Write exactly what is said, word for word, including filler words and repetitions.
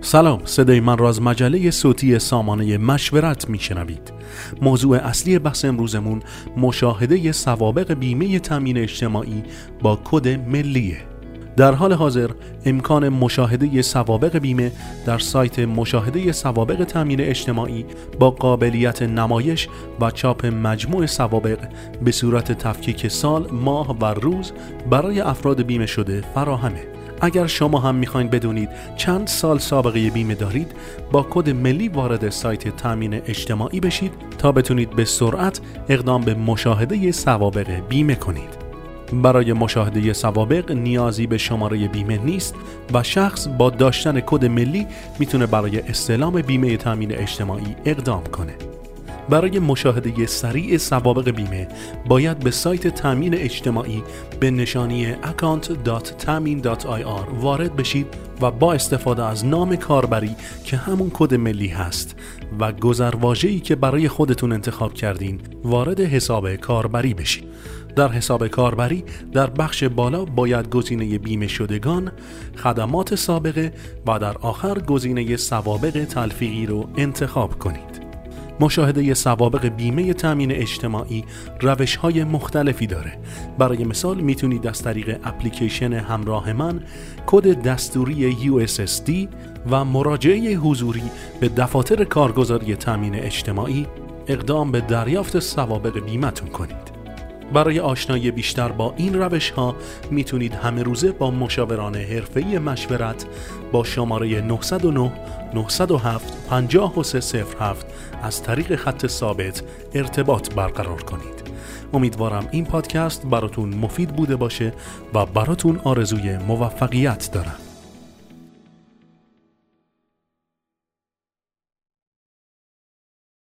سلام، صدای من را از مجله صوتی سامانه مشورت میشنوید. موضوع اصلی بحث امروزمون مشاهده سوابق بیمه تامین اجتماعی با کد ملیه. در حال حاضر امکان مشاهده سوابق بیمه در سایت مشاهده سوابق تامین اجتماعی با قابلیت نمایش و چاپ مجموع سوابق به صورت تفکیک سال، ماه و روز برای افراد بیمه شده فراهمه. اگر شما هم میخواین بدونید چند سال سابقه بیمه دارید، با کد ملی وارد سایت تامین اجتماعی بشید تا بتونید به سرعت اقدام به مشاهده سوابق بیمه کنید. برای مشاهده سوابق نیازی به شماره بیمه نیست و شخص با داشتن کد ملی میتونه برای استلام بیمه تامین اجتماعی اقدام کنه. برای مشاهده سریع سوابق بیمه باید به سایت تامین اجتماعی به نشانی اکانت دات تامین دات آی آر وارد بشید و با استفاده از نام کاربری که همون کد ملی هست و گذرواژه‌ای که برای خودتون انتخاب کردین وارد حساب کاربری بشید. در حساب کاربری در بخش بالا باید گزینه بیمه شدگان، خدمات سابقه و در آخر گزینه سوابق تلفیقی رو انتخاب کنید. مشاهده سوابق بیمه تامین اجتماعی روش‌های مختلفی داره. برای مثال میتونید از طریق اپلیکیشن همراه من، کد دستوری یو اس اس دی و مراجعه حضوری به دفاتر کارگزاری تامین اجتماعی اقدام به دریافت سوابق بیمه‌تون کنید. برای آشنایی بیشتر با این روش‌ها میتونید همه روزه با مشاوران حرفه‌ای مشورت با شماره نه صفر نه نه صفر هفت پنج سه صفر هفت از طریق خط ثابت ارتباط برقرار کنید. امیدوارم این پادکست براتون مفید بوده باشه و براتون آرزوی موفقیت دارم.